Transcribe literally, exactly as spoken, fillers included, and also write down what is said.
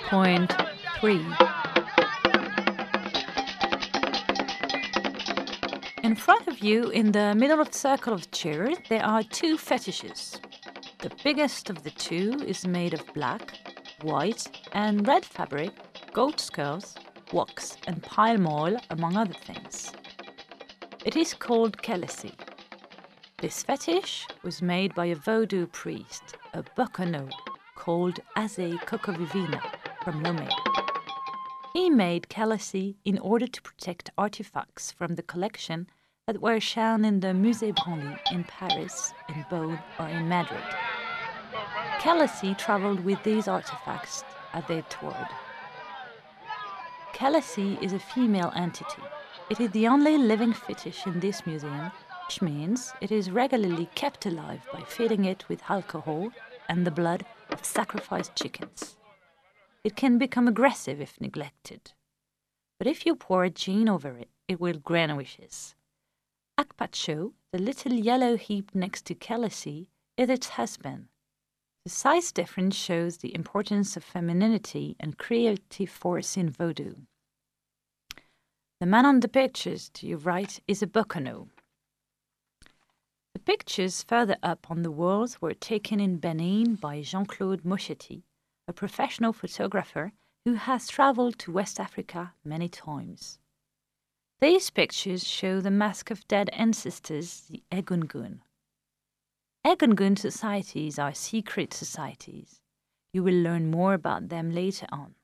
point three. In front of you, in the middle of the circle of chairs, there are two fetishes. The biggest of the two is made of black, white, and red fabric, goat skulls, wax, and palm oil, among other things. It is called Kelesi. This fetish was made by a Vodou priest, a Bokono, called Aze Kokovivina from Lomé. He made Kelesi in order to protect artifacts from the collection that were shown in the Musée Branly in Paris, in Bonn, or in Madrid. Kelesi traveled with these artifacts as they toured. Kelesi is a female entity. It is the only living fetish in this museum, which means it is regularly kept alive by feeding it with alcohol and the blood of sacrificed chickens. It can become aggressive if neglected. But if you pour a gin over it, it will grant wishes. Akpacho, the little yellow heap next to Kelesi, is its husband. The size difference shows the importance of femininity and creative force in Vodou. The man on the pictures to your right is a Bokono. The pictures further up on the walls were taken in Benin by Jean-Claude Moschetti, a professional photographer who has traveled to West Africa many times. These pictures show the mask of dead ancestors, the Egungun. Egungun societies are secret societies. You will learn more about them later on.